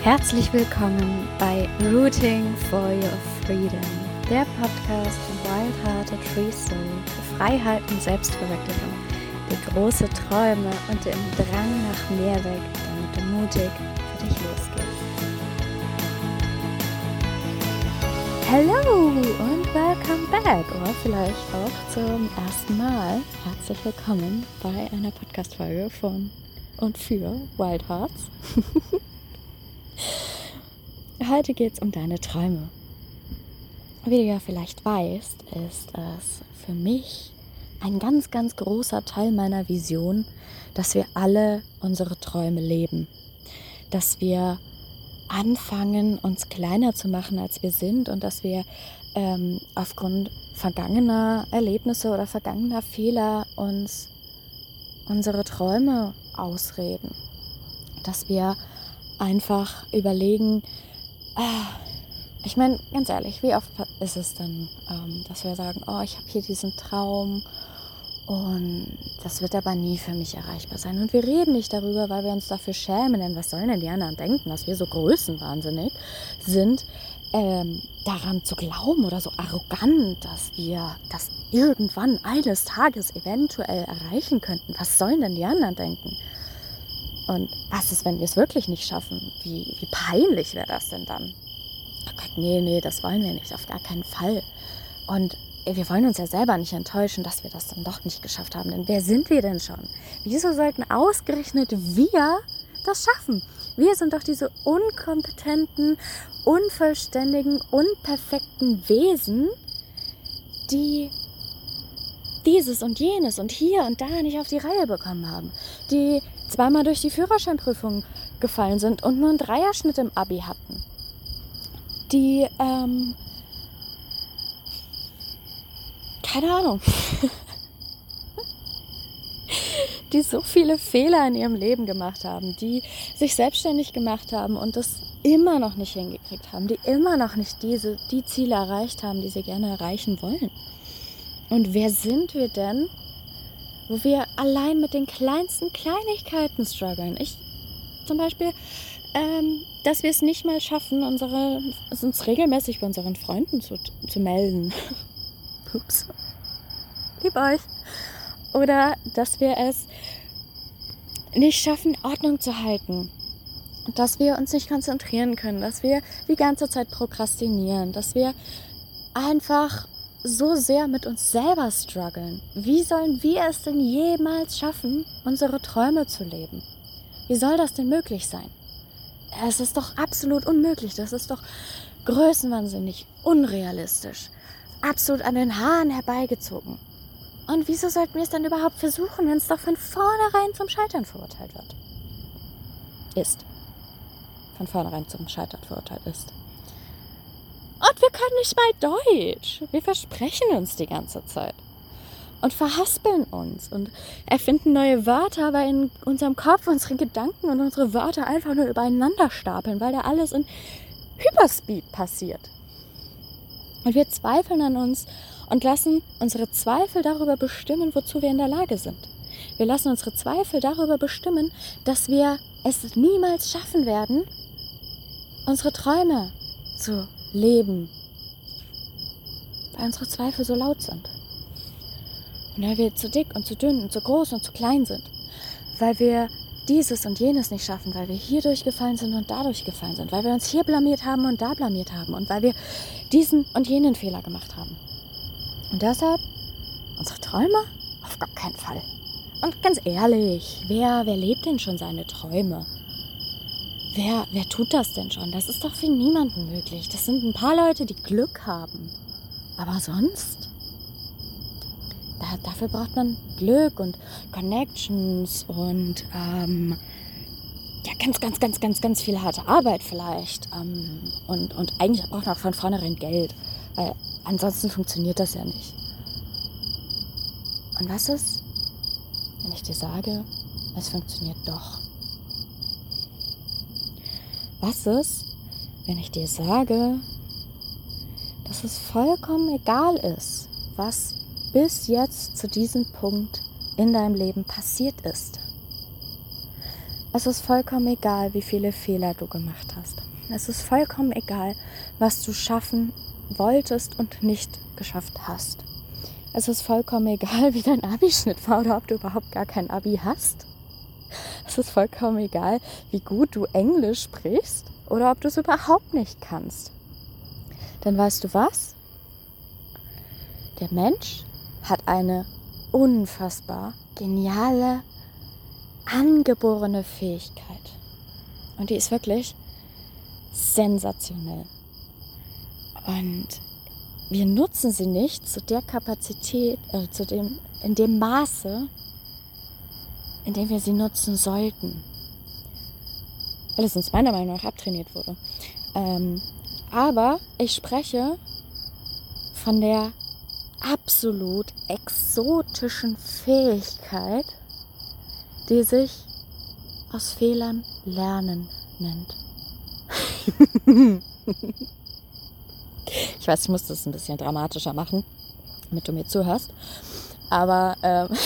Herzlich willkommen bei Rooting for Your Freedom, der Podcast von Wild Hearted Free Soul für Freiheit und Selbstverwirklichung, die große Träume und den Drang nach mehr weckt, damit du mutig für dich losgehst. Hello und welcome back, oder vielleicht auch zum ersten Mal. Herzlich willkommen bei einer Podcast-Folge von und für Wild Hearts. Heute geht es um deine Träume. Wie du ja vielleicht weißt, ist es für mich ein ganz, ganz großer Teil meiner Vision, dass wir alle unsere Träume leben. Dass wir anfangen, uns kleiner zu machen, als wir sind und dass wir aufgrund vergangener Erlebnisse oder vergangener Fehler uns unsere Träume ausreden. Dass wir einfach überlegen, ich meine, ganz ehrlich, wie oft ist es denn, dass wir sagen, oh, ich habe hier diesen Traum und das wird aber nie für mich erreichbar sein. Und wir reden nicht darüber, weil wir uns dafür schämen, denn was sollen denn die anderen denken, dass wir so größenwahnsinnig sind, daran zu glauben oder so arrogant, dass wir das irgendwann eines Tages eventuell erreichen könnten. Was sollen denn die anderen denken? Und was ist, wenn wir es wirklich nicht schaffen? Wie peinlich wäre das denn dann? Oh Gott, nee, das wollen wir nicht, auf gar keinen Fall. Und wir wollen uns ja selber nicht enttäuschen, dass wir das dann doch nicht geschafft haben. Denn wer sind wir denn schon? Wieso sollten ausgerechnet wir das schaffen? Wir sind doch diese unkompetenten, unvollständigen, unperfekten Wesen, die dieses und jenes und hier und da nicht auf die Reihe bekommen haben. Die zweimal durch die Führerscheinprüfung gefallen sind und nur einen Dreierschnitt im Abi hatten. Die, keine Ahnung, die so viele Fehler in ihrem Leben gemacht haben, die sich selbstständig gemacht haben und das immer noch nicht hingekriegt haben, die immer noch nicht die Ziele erreicht haben, die sie gerne erreichen wollen. Und wer sind wir denn, wo wir allein mit den kleinsten Kleinigkeiten strugglen? Ich zum Beispiel, dass wir es nicht mal schaffen, uns regelmäßig bei unseren Freunden zu melden. Ups. Lieb euch. Oder dass wir es nicht schaffen, Ordnung zu halten. Dass wir uns nicht konzentrieren können. Dass wir die ganze Zeit prokrastinieren. Dass wir einfach so sehr mit uns selber strugglen. Wie sollen wir es denn jemals schaffen, unsere Träume zu leben? Wie soll das denn möglich sein? Es ist doch absolut unmöglich. Das ist doch größenwahnsinnig, unrealistisch, absolut an den Haaren herbeigezogen. Und wieso sollten wir es dann überhaupt versuchen, wenn es doch von vornherein zum Scheitern verurteilt wird? Von vornherein zum Scheitern verurteilt ist. Und wir können nicht mal Deutsch. Wir versprechen uns die ganze Zeit. Und verhaspeln uns und erfinden neue Wörter, weil in unserem Kopf unsere Gedanken und unsere Wörter einfach nur übereinander stapeln, weil da alles in Hyperspeed passiert. Und wir zweifeln an uns und lassen unsere Zweifel darüber bestimmen, wozu wir in der Lage sind. Wir lassen unsere Zweifel darüber bestimmen, dass wir es niemals schaffen werden, unsere Träume zu leben, weil unsere Zweifel so laut sind. Und weil wir zu dick und zu dünn und zu groß und zu klein sind. Weil wir dieses und jenes nicht schaffen, weil wir hier durchgefallen sind und da durchgefallen sind. Weil wir uns hier blamiert haben und da blamiert haben. Und weil wir diesen und jenen Fehler gemacht haben. Und deshalb, unsere Träume? Auf gar keinen Fall. Und ganz ehrlich, wer lebt denn schon seine Träume? Wer tut das denn schon? Das ist doch für niemanden möglich. Das sind ein paar Leute, die Glück haben. Aber sonst? Dafür braucht man Glück und Connections und ganz viel harte Arbeit vielleicht. Und eigentlich braucht man auch von vornherein Geld. Weil ansonsten funktioniert das ja nicht. Und was ist, wenn ich dir sage, es funktioniert doch? Was ist, wenn ich dir sage, dass es vollkommen egal ist, was bis jetzt zu diesem Punkt in deinem Leben passiert ist? Es ist vollkommen egal, wie viele Fehler du gemacht hast. Es ist vollkommen egal, was du schaffen wolltest und nicht geschafft hast. Es ist vollkommen egal, wie dein Abischnitt war oder ob du überhaupt gar kein Abi hast. Es ist vollkommen egal, wie gut du Englisch sprichst oder ob du es überhaupt nicht kannst. Denn weißt du was? Der Mensch hat eine unfassbar geniale, angeborene Fähigkeit. Und die ist wirklich sensationell. Und wir nutzen sie nicht zu der Kapazität, in dem Maße, in dem wir sie nutzen sollten. Weil es uns meiner Meinung nach abtrainiert wurde. Aber ich spreche von der absolut exotischen Fähigkeit, die sich aus Fehlern lernen nennt. Ich weiß, ich muss das ein bisschen dramatischer machen, damit du mir zuhörst. Aber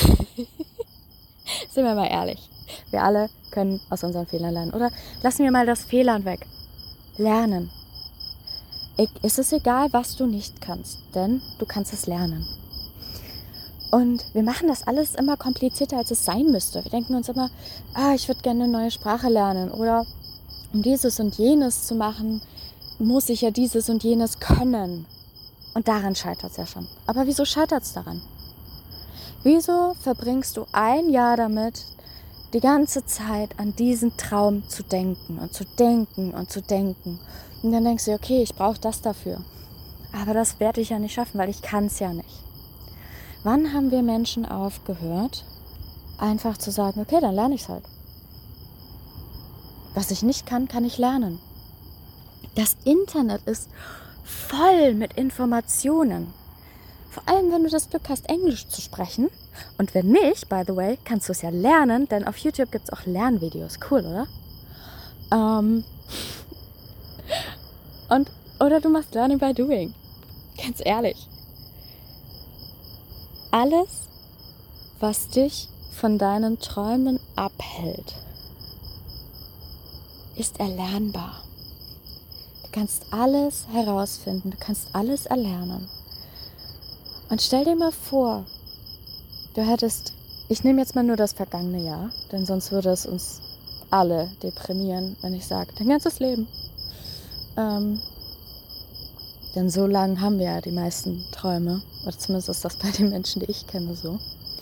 sind wir mal ehrlich, wir alle können aus unseren Fehlern lernen. Oder lassen wir mal das Fehlern weg. Lernen. Es ist egal, was du nicht kannst, denn du kannst es lernen. Und wir machen das alles immer komplizierter, als es sein müsste. Wir denken uns immer, ich würde gerne eine neue Sprache lernen. Oder um dieses und jenes zu machen, muss ich ja dieses und jenes können. Und daran scheitert es ja schon. Aber wieso scheitert es daran? Wieso verbringst du ein Jahr damit, die ganze Zeit an diesen Traum zu denken und zu denken und zu denken? Und dann denkst du, okay, ich brauche das dafür. Aber das werde ich ja nicht schaffen, weil ich kann es ja nicht. Wann haben wir Menschen aufgehört, einfach zu sagen, okay, dann lerne ich es halt. Was ich nicht kann, kann ich lernen. Das Internet ist voll mit Informationen. Vor allem, wenn du das Glück hast, Englisch zu sprechen. Und wenn nicht, by the way, kannst du es ja lernen, denn auf YouTube gibt es auch Lernvideos. Cool, oder? Oder du machst Learning by Doing. Ganz ehrlich. Alles, was dich von deinen Träumen abhält, ist erlernbar. Du kannst alles herausfinden, du kannst alles erlernen. Und stell dir mal vor, du hättest, ich nehme jetzt mal nur das vergangene Jahr, denn sonst würde es uns alle deprimieren, wenn ich sage, dein ganzes Leben. Denn so lange haben wir ja die meisten Träume, oder zumindest ist das bei den Menschen, die ich kenne, so.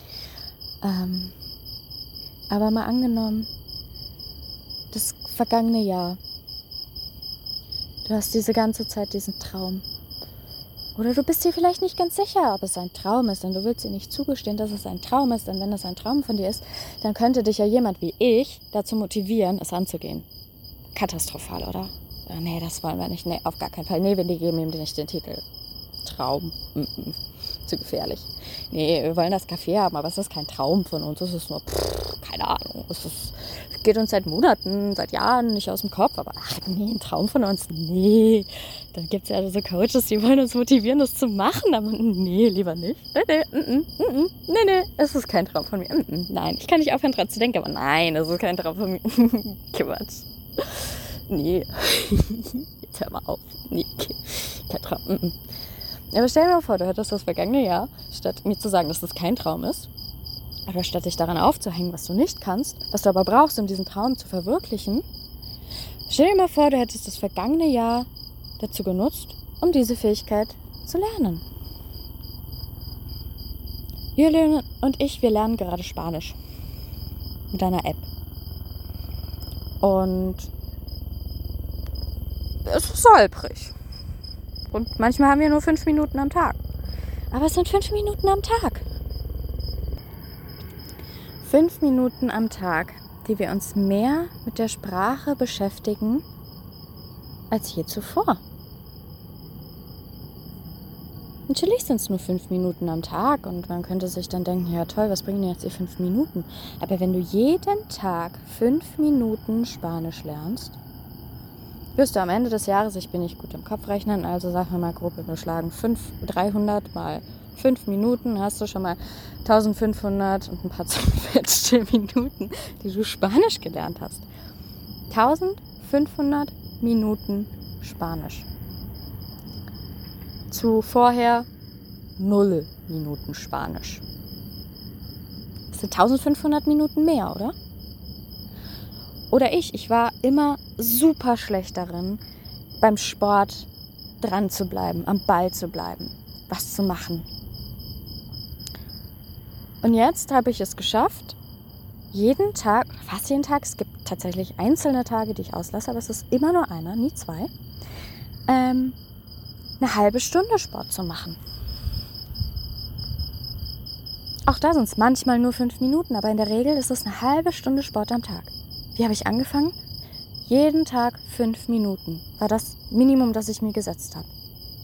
Aber mal angenommen, das vergangene Jahr, du hast diese ganze Zeit diesen Traum. Oder du bist dir vielleicht nicht ganz sicher, ob es ein Traum ist, denn du willst dir nicht zugestehen, dass es ein Traum ist. Denn wenn es ein Traum von dir ist, dann könnte dich ja jemand wie ich dazu motivieren, es anzugehen. Katastrophal, oder? Nee, das wollen wir nicht. Nee, auf gar keinen Fall. Nee, wir geben ihm nicht den Titel Traum. Zu gefährlich. Nee, wir wollen das Café haben, aber es ist kein Traum von uns. Es ist nur, keine Ahnung. Es geht uns seit Monaten, seit Jahren nicht aus dem Kopf. Aber nee, ein Traum von uns? Nee. Dann gibt es ja so Coaches, die wollen uns motivieren, das zu machen. Aber nee, lieber nicht. Nee, es ist kein Traum von mir. Nein, ich kann nicht aufhören, dran zu denken. Aber nein, es ist kein Traum von mir. Quatsch. Nee. Jetzt hör mal auf. Nee, kein Traum. Aber stell dir mal vor, du hättest das vergangene Jahr, statt mir zu sagen, dass das kein Traum ist, oder statt dich daran aufzuhängen, was du nicht kannst, was du aber brauchst, um diesen Traum zu verwirklichen, stell dir mal vor, du hättest das vergangene Jahr dazu genutzt, um diese Fähigkeit zu lernen. Julian und ich, wir lernen gerade Spanisch mit einer App. Und es ist holprig. Und manchmal haben wir nur 5 Minuten am Tag. Aber es sind 5 Minuten am Tag. 5 Minuten am Tag, die wir uns mehr mit der Sprache beschäftigen als je zuvor. Natürlich sind es nur 5 Minuten am Tag und man könnte sich dann denken, ja toll, was bringen jetzt die 5 Minuten? Aber wenn du jeden Tag 5 Minuten Spanisch lernst, wirst du am Ende des Jahres, ich bin nicht gut im Kopfrechnen, also sagen wir mal grob überschlagen, 300 mal 5 Minuten hast du schon mal 1500 und ein paar zerquetschte Minuten, die du Spanisch gelernt hast. 1500 Minuten Spanisch. Zu vorher 0 Minuten Spanisch. Das sind 1500 Minuten mehr, oder? Oder ich war immer super schlecht darin, beim Sport dran zu bleiben, am Ball zu bleiben, was zu machen. Und jetzt habe ich es geschafft, jeden Tag, fast jeden Tag, es gibt tatsächlich einzelne Tage, die ich auslasse, aber es ist immer nur einer, nie zwei, eine halbe Stunde Sport zu machen. Auch da sind es manchmal nur 5 Minuten, aber in der Regel ist es eine halbe Stunde Sport am Tag. Wie habe ich angefangen? Jeden Tag 5 Minuten war das Minimum, das ich mir gesetzt habe.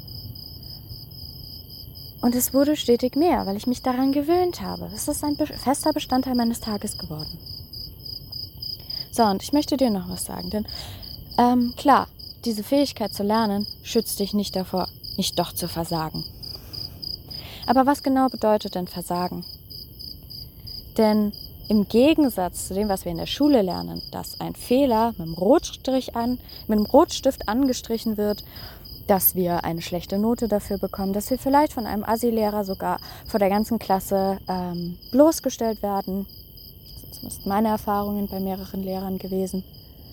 Und es wurde stetig mehr, weil ich mich daran gewöhnt habe. Es ist ein fester Bestandteil meines Tages geworden. So, und ich möchte dir noch was sagen, denn klar, diese Fähigkeit zu lernen schützt dich nicht davor, nicht doch zu versagen. Aber was genau bedeutet denn Versagen? Denn im Gegensatz zu dem, was wir in der Schule lernen, dass ein Fehler mit dem Rotstift angestrichen wird, dass wir eine schlechte Note dafür bekommen, dass wir vielleicht von einem Assi-Lehrer sogar vor der ganzen Klasse bloßgestellt werden. Das sind zumindest meine Erfahrungen bei mehreren Lehrern gewesen.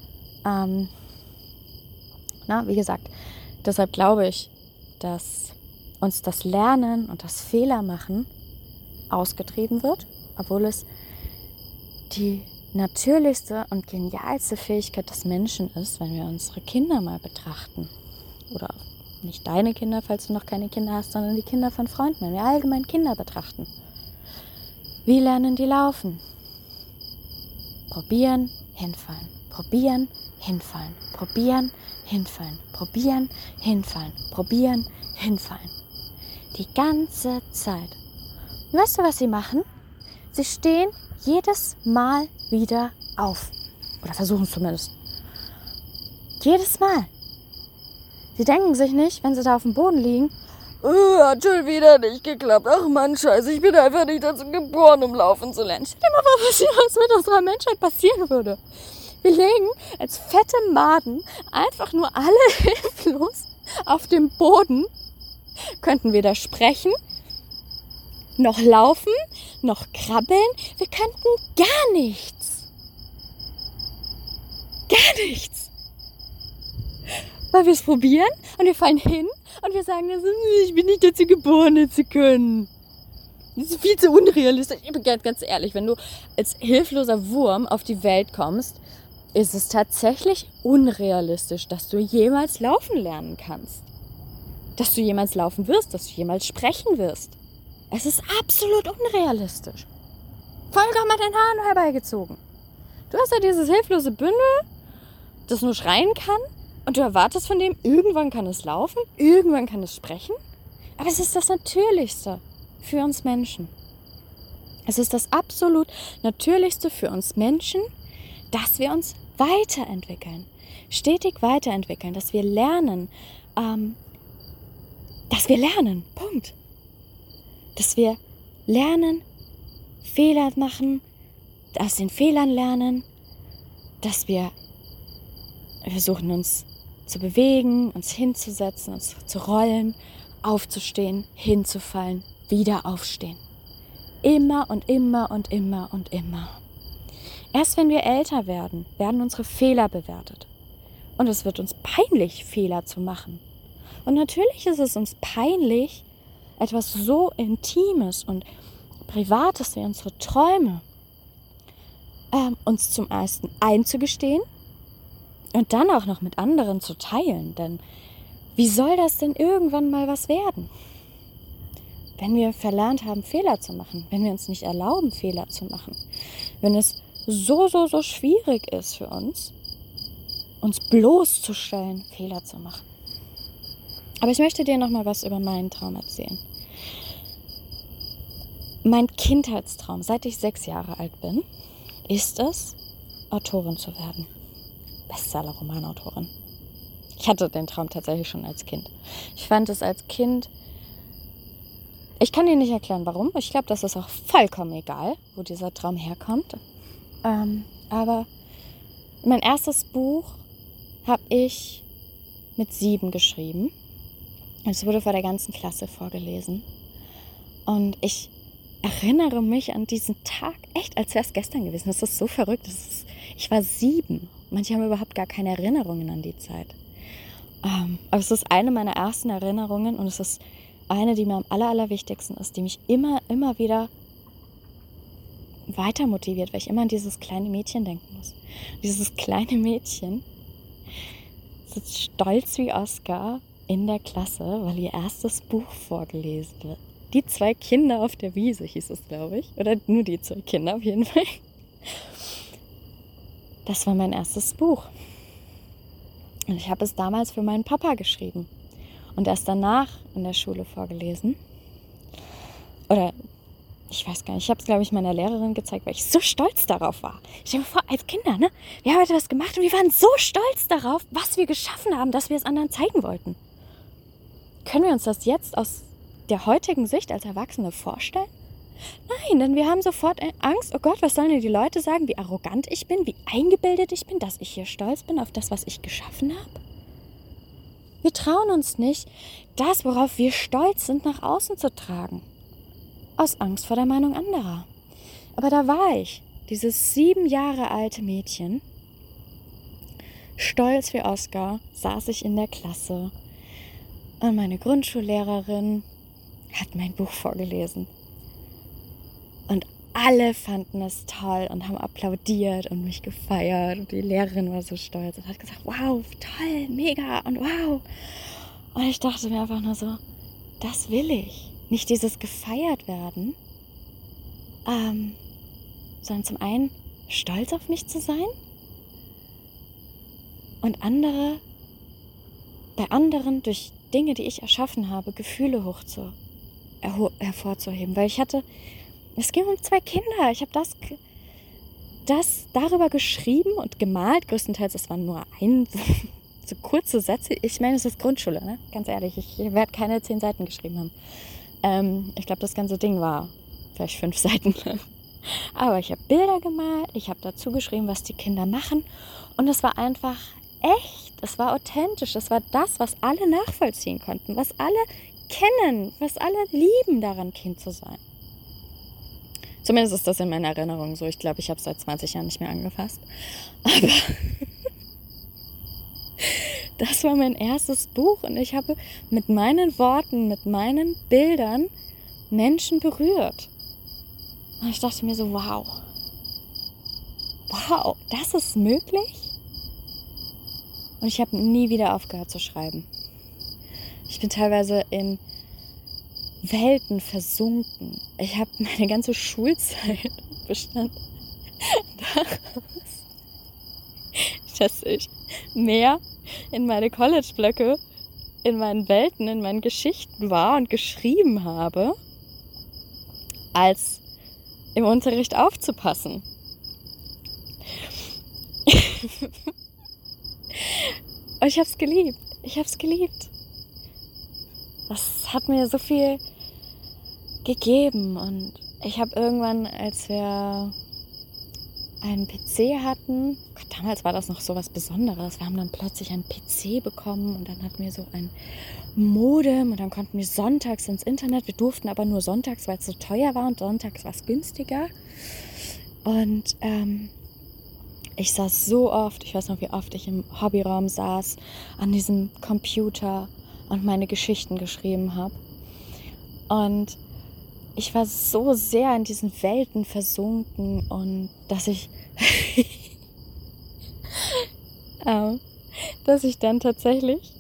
Wie gesagt, deshalb glaube ich, dass uns das Lernen und das Fehlermachen ausgetrieben wird, obwohl es die natürlichste und genialste Fähigkeit des Menschen ist, wenn wir unsere Kinder mal betrachten. Oder nicht deine Kinder, falls du noch keine Kinder hast, sondern die Kinder von Freunden, wenn wir allgemein Kinder betrachten. Wie lernen die laufen? Probieren, hinfallen. Probieren, hinfallen. Probieren, hinfallen. Probieren, hinfallen. Probieren, hinfallen. Die ganze Zeit. Und weißt du, was sie machen? Sie stehen jedes Mal wieder auf. Oder versuchen es zumindest. Jedes Mal. Sie denken sich nicht, wenn sie da auf dem Boden liegen, hat schon wieder nicht geklappt. Ach Mann, scheiße, ich bin einfach nicht dazu geboren, um laufen zu lernen. Stell dir mal vor, was mit unserer Menschheit passieren würde. Wir legen als fette Maden einfach nur alle hilflos auf dem Boden, könnten weder sprechen, noch laufen, noch krabbeln. Wir könnten gar nichts. Gar nichts. Weil wir es probieren und wir fallen hin und wir sagen, ich bin nicht dazu geboren, das zu können. Das ist viel zu unrealistisch. Ich bin ganz ehrlich, wenn du als hilfloser Wurm auf die Welt kommst, ist es tatsächlich unrealistisch, dass du jemals laufen lernen kannst. Dass du jemals laufen wirst, dass du jemals sprechen wirst. Es ist absolut unrealistisch. Vollkommen an den Haaren herbeigezogen. Du hast ja dieses hilflose Bündel, das nur schreien kann. Und du erwartest von dem, irgendwann kann es laufen, irgendwann kann es sprechen. Aber es ist das Natürlichste für uns Menschen. Es ist das absolut Natürlichste für uns Menschen, dass wir uns weiterentwickeln. Stetig weiterentwickeln, dass wir lernen. Punkt. Dass wir lernen, Fehler machen, aus den Fehlern lernen, dass wir versuchen, uns zu bewegen, uns hinzusetzen, uns zu rollen, aufzustehen, hinzufallen, wieder aufstehen. Immer und immer und immer und immer. Erst wenn wir älter werden, werden unsere Fehler bewertet. Und es wird uns peinlich, Fehler zu machen. Und natürlich ist es uns peinlich, etwas so Intimes und Privates wie unsere Träume uns zum ersten einzugestehen und dann auch noch mit anderen zu teilen. Denn wie soll das denn irgendwann mal was werden? Wenn wir verlernt haben, Fehler zu machen, wenn wir uns nicht erlauben, Fehler zu machen, wenn es so schwierig ist für uns bloßzustellen, Fehler zu machen. Aber ich möchte dir noch mal was über meinen Traum erzählen. Mein Kindheitstraum, seit ich 6 Jahre alt bin, ist es, Autorin zu werden. Bestseller-Romanautorin. Ich hatte den Traum tatsächlich schon als Kind. Ich fand es als Kind Ich kann dir nicht erklären, warum. Ich glaube, das ist auch vollkommen egal, wo dieser Traum herkommt. Aber mein erstes Buch habe ich mit 7 geschrieben. Es wurde vor der ganzen Klasse vorgelesen. Und ich erinnere mich an diesen Tag echt, als wäre es gestern gewesen. Das ist so verrückt. Ich war 7. Manche haben überhaupt gar keine Erinnerungen an die Zeit. Aber es ist eine meiner ersten Erinnerungen und es ist eine, die mir am allerwichtigsten ist, die mich immer wieder weiter motiviert, weil ich immer an dieses kleine Mädchen denken muss. Dieses kleine Mädchen sitzt stolz wie Oscar in der Klasse, weil ihr erstes Buch vorgelesen wird. Die 2 Kinder auf der Wiese hieß es, glaube ich. Oder nur die 2 Kinder auf jeden Fall. Das war mein erstes Buch. Und ich habe es damals für meinen Papa geschrieben. Und erst danach in der Schule vorgelesen. Oder ich weiß gar nicht, ich habe es, glaube ich, meiner Lehrerin gezeigt, weil ich so stolz darauf war. Stell dir vor, als Kinder, ne? Wir haben etwas gemacht und wir waren so stolz darauf, was wir geschaffen haben, dass wir es anderen zeigen wollten. Können wir uns das jetzt aus der heutigen Sicht als Erwachsene vorstellen? Nein, denn wir haben sofort Angst, oh Gott, was sollen denn die Leute sagen, wie arrogant ich bin, wie eingebildet ich bin, dass ich hier stolz bin auf das, was ich geschaffen habe. Wir trauen uns nicht, das, worauf wir stolz sind, nach außen zu tragen. Aus Angst vor der Meinung anderer. Aber da war ich, dieses 7 Jahre alte Mädchen, stolz wie Oscar, saß ich in der Klasse und meine Grundschullehrerin hat mein Buch vorgelesen. Und alle fanden es toll und haben applaudiert und mich gefeiert. Und die Lehrerin war so stolz und hat gesagt, wow, toll, mega und wow. Und ich dachte mir einfach nur so, das will ich. Nicht dieses gefeiert werden, sondern zum einen stolz auf mich zu sein und bei anderen durch Dinge, die ich erschaffen habe, Gefühle hervorzuheben. Weil es ging um 2 Kinder. Ich habe das darüber geschrieben und gemalt. Größtenteils, es waren nur so kurze Sätze. Ich meine, es ist Grundschule, ne? Ganz ehrlich, ich werde keine 10 Seiten geschrieben haben. Ich glaube, das ganze Ding war vielleicht 5 Seiten lang. Aber ich habe Bilder gemalt, ich habe dazu geschrieben, was die Kinder machen. Und es war einfach echt, es war authentisch, es war das, was alle nachvollziehen konnten, was alle kennen, was alle lieben daran, Kind zu sein. Zumindest ist das in meiner Erinnerung so. Ich glaube, ich habe es seit 20 Jahren nicht mehr angefasst. Aber das war mein erstes Buch und ich habe mit meinen Worten, mit meinen Bildern Menschen berührt. Und ich dachte mir so, wow, das ist möglich? Und ich habe nie wieder aufgehört zu schreiben. Ich bin teilweise in Welten versunken. Ich habe meine ganze Schulzeit bestand daraus, dass ich mehr in meine College-Blöcke, in meinen Welten, in meinen Geschichten war und geschrieben habe, als im Unterricht aufzupassen. Und ich habe es geliebt. Das hat mir so viel gegeben und ich habe irgendwann, als wir einen PC hatten, damals war das noch so was Besonderes, wir haben dann plötzlich einen PC bekommen und dann hatten wir so ein Modem und dann konnten wir sonntags ins Internet, wir durften aber nur sonntags, weil es so teuer war und sonntags war es günstiger und ich saß so oft, ich weiß noch, wie oft ich im Hobbyraum saß, an diesem Computer und meine Geschichten geschrieben habe. Und ich war so sehr in diesen Welten versunken und dass ich dann tatsächlich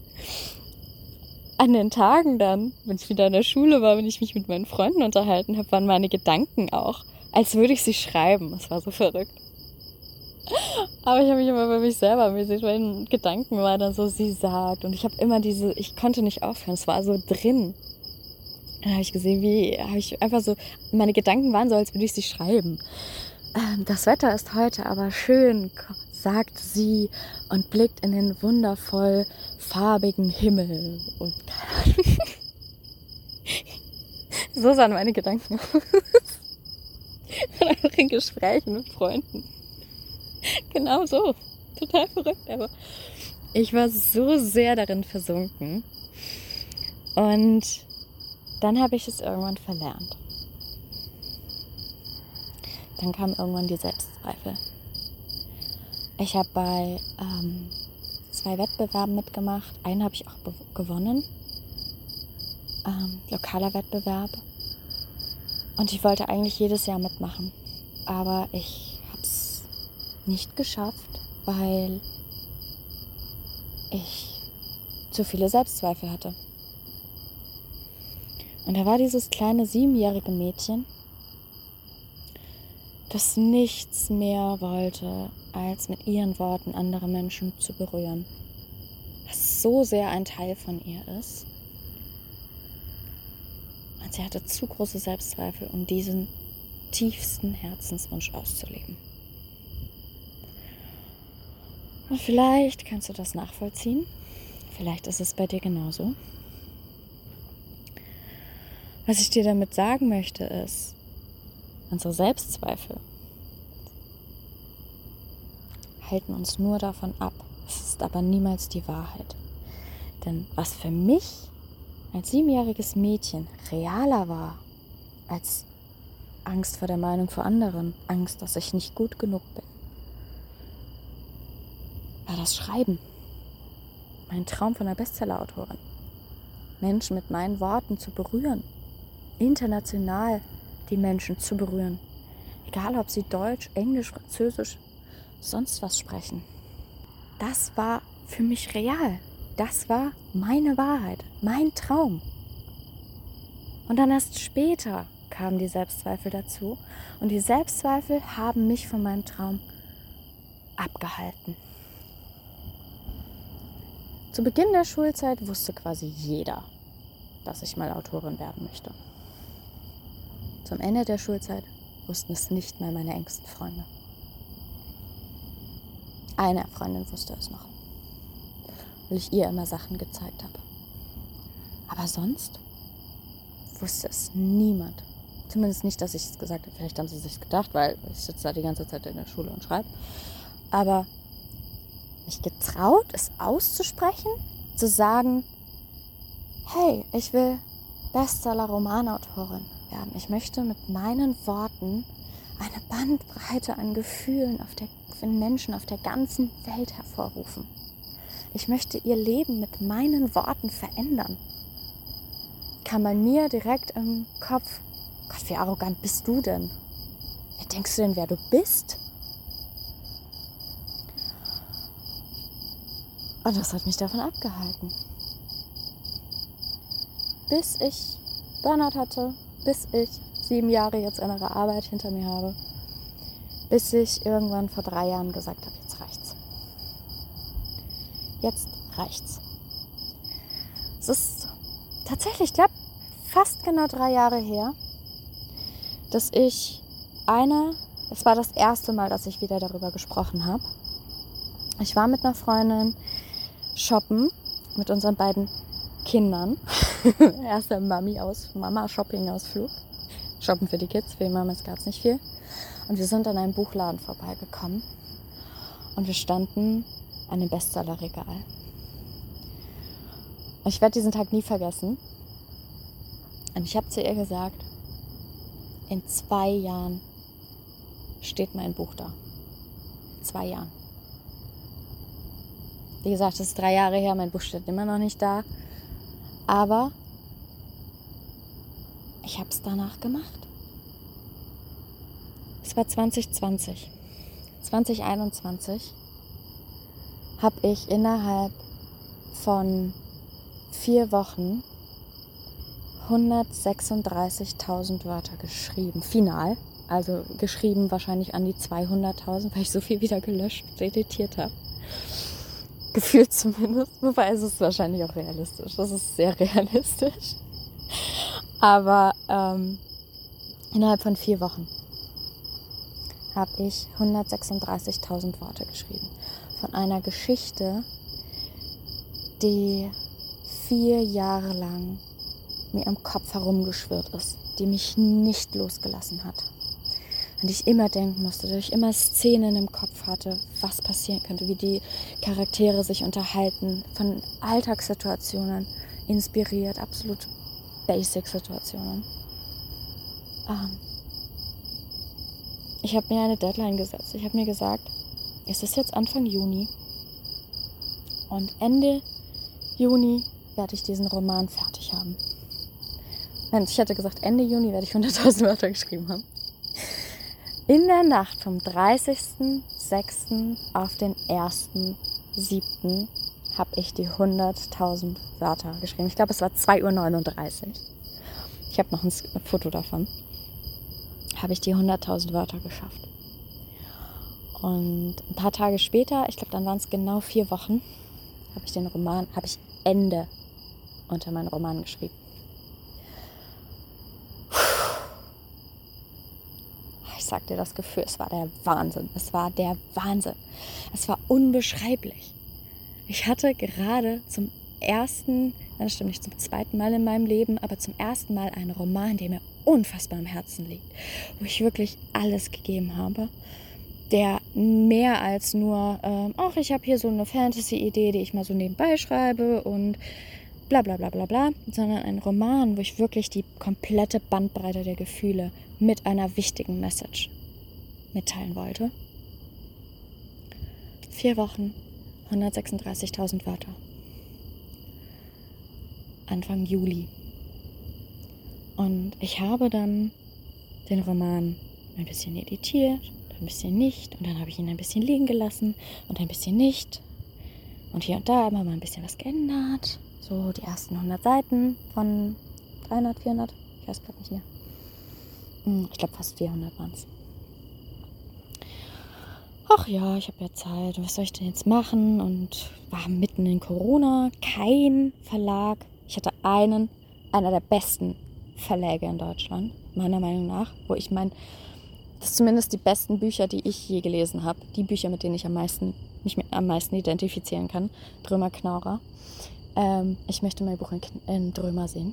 an den Tagen dann, wenn ich wieder in der Schule war, wenn ich mich mit meinen Freunden unterhalten habe, waren meine Gedanken auch, als würde ich sie schreiben. Das war so verrückt. Aber ich habe mich immer bei mich selber amüsiert, weil in Gedanken war dann so, sie sagt. Und ich habe immer ich konnte nicht aufhören, es war so drin. Dann habe ich gesehen, meine Gedanken waren so, als würde ich sie schreiben. Das Wetter ist heute aber schön, sagt sie und blickt in den wundervoll farbigen Himmel. Und So sahen meine Gedanken aus. Und einfach in Gesprächen mit Freunden. Genau so. Total verrückt, aber ich war so sehr darin versunken. Und dann habe ich es irgendwann verlernt. Dann kamen irgendwann die Selbstzweifel. Ich habe bei 2 Wettbewerben mitgemacht. Einen habe ich auch gewonnen. Lokaler Wettbewerb. Und ich wollte eigentlich jedes Jahr mitmachen. Aber ich habe es nicht geschafft, weil ich zu viele Selbstzweifel hatte. Und da war dieses kleine 7-jährige Mädchen, das nichts mehr wollte, als mit ihren Worten andere Menschen zu berühren. Was so sehr ein Teil von ihr ist. Und sie hatte zu große Selbstzweifel, um diesen tiefsten Herzenswunsch auszuleben. Und vielleicht kannst du das nachvollziehen. Vielleicht ist es bei dir genauso. Was ich dir damit sagen möchte ist, unsere Selbstzweifel halten uns nur davon ab. Es ist aber niemals die Wahrheit. Denn was für mich als 7-jähriges Mädchen realer war als Angst vor der Meinung vor anderen, Angst, dass ich nicht gut genug bin, war das Schreiben. Mein Traum von einer Bestsellerautorin. Menschen mit meinen Worten zu berühren. International die Menschen zu berühren. Egal, ob sie Deutsch, Englisch, Französisch, sonst was sprechen. Das war für mich real. Das war meine Wahrheit, mein Traum. Und dann erst später kamen die Selbstzweifel dazu. Und die Selbstzweifel haben mich von meinem Traum abgehalten. Zu Beginn der Schulzeit wusste quasi jeder, dass ich mal Autorin werden möchte. Zum Ende der Schulzeit wussten es nicht mehr meine engsten Freunde. Eine Freundin wusste es noch, weil ich ihr immer Sachen gezeigt habe. Aber sonst wusste es niemand. Zumindest nicht, dass ich es gesagt habe. Vielleicht haben sie es sich gedacht, weil ich sitze da die ganze Zeit in der Schule und schreibe. Aber mich getraut, es auszusprechen, zu sagen, hey, ich will Bestseller-Romanautorin werden. Ich möchte mit meinen Worten eine Bandbreite an Gefühlen für Menschen auf der ganzen Welt hervorrufen. Ich möchte ihr Leben mit meinen Worten verändern. Kam bei mir direkt im Kopf, Gott, wie arrogant bist du denn? Wie denkst du denn, wer du bist? Und das hat mich davon abgehalten. Bis ich Burnout hatte, bis ich 7 Jahre jetzt innere Arbeit hinter mir habe, bis ich irgendwann vor 3 Jahren gesagt habe, jetzt reicht's. Jetzt reicht's. Es ist tatsächlich, ich glaube, fast genau 3 Jahre her, dass es war das erste Mal, dass ich wieder darüber gesprochen habe. Ich war mit einer Freundin shoppen, mit unseren beiden Kindern. Erster Mama-Shopping-Ausflug. Shoppen für die Kids, für die Mamas gab es nicht viel. Und wir sind an einem Buchladen vorbeigekommen. Und wir standen an dem Bestsellerregal. Und ich werde diesen Tag nie vergessen. Und ich habe zu ihr gesagt, in 2 Jahren steht mein Buch da. 2 Jahren. Wie gesagt, das ist 3 Jahre her, mein Buch steht immer noch nicht da. Aber ich habe es danach gemacht. Es war 2020. 2021 habe ich innerhalb von 4 Wochen 136.000 Wörter geschrieben. Final. Also geschrieben wahrscheinlich an die 200.000, weil ich so viel wieder gelöscht und editiert habe. Gefühlt zumindest. Wobei es ist wahrscheinlich auch realistisch. Das ist sehr realistisch. Aber innerhalb von 4 Wochen habe ich 136.000 Worte geschrieben. Von einer Geschichte, die 4 Jahre lang mir im Kopf herumgeschwirrt ist. die mich nicht losgelassen hat. An die ich immer denken musste, dass ich immer Szenen im Kopf hatte, was passieren könnte, wie die Charaktere sich unterhalten, von Alltagssituationen inspiriert, absolut Basic-Situationen. Ich habe mir eine Deadline gesetzt. Ich habe mir gesagt, es ist jetzt Anfang Juni und Ende Juni werde ich diesen Roman fertig haben. Ich hätte gesagt, Ende Juni werde ich 100.000 Wörter geschrieben haben. In der Nacht vom 30.06. auf den 1.07. habe ich die 100.000 Wörter geschrieben. Ich glaube, es war 2:39 Uhr. Ich habe noch ein Foto davon. Habe ich die 100.000 Wörter geschafft. Und ein paar Tage später, ich glaube, dann waren es genau 4 Wochen, habe ich Ende unter meinen Roman geschrieben. Ich sag dir das Gefühl, es war der Wahnsinn. Es war unbeschreiblich. Ich hatte gerade zum zweiten Mal in meinem Leben, aber zum ersten Mal einen Roman, der mir unfassbar am Herzen liegt, wo ich wirklich alles gegeben habe, der mehr als nur, ich habe hier so eine Fantasy-Idee, die ich mal so nebenbei schreibe und bla bla bla bla bla, sondern ein Roman, wo ich wirklich die komplette Bandbreite der Gefühle mit einer wichtigen Message mitteilen wollte. 4 Wochen, 136.000 Wörter. Anfang Juli. Und ich habe dann den Roman ein bisschen editiert, ein bisschen nicht, und dann habe ich ihn ein bisschen liegen gelassen und ein bisschen nicht. Und hier und da immer mal ein bisschen was geändert. So die ersten 100 Seiten von 300, 400, ich weiß gerade nicht mehr. Ich glaube fast 400 waren es. Ach ja, ich habe ja Zeit. Und was soll ich denn jetzt machen? Und war mitten in Corona, kein Verlag. Ich hatte einer der besten Verläge in Deutschland, meiner Meinung nach, das ist zumindest die besten Bücher, die ich je gelesen habe. Die Bücher, mit denen ich mich am meisten identifizieren kann. Drömer Knaurer. Ich möchte mein Buch in Drömer sehen.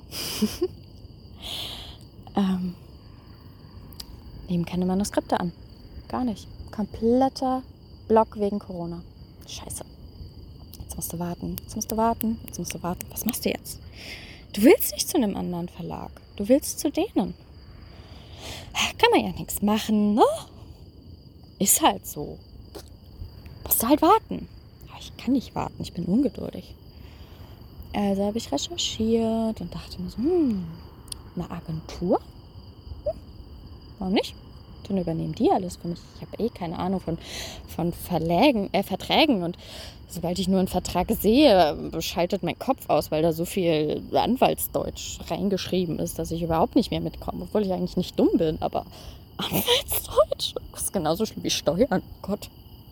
Nehmen keine Manuskripte an. Gar nicht. Kompletter Block wegen Corona. Scheiße. Jetzt musst du warten. Was machst du jetzt? Du willst nicht zu einem anderen Verlag. Du willst zu denen. Kann man ja nichts machen, ne? Ist halt so. Musst du halt warten. Aber ich kann nicht warten. Ich bin ungeduldig. Also habe ich recherchiert und dachte mir so, eine Agentur? Warum nicht? Dann übernehmen die alles für mich. Ich habe keine Ahnung von Verträgen. Und sobald ich nur einen Vertrag sehe, schaltet mein Kopf aus, weil da so viel Anwaltsdeutsch reingeschrieben ist, dass ich überhaupt nicht mehr mitkomme. Obwohl ich eigentlich nicht dumm bin, aber Anwaltsdeutsch ist genauso schlimm wie Steuern. Oh Gott.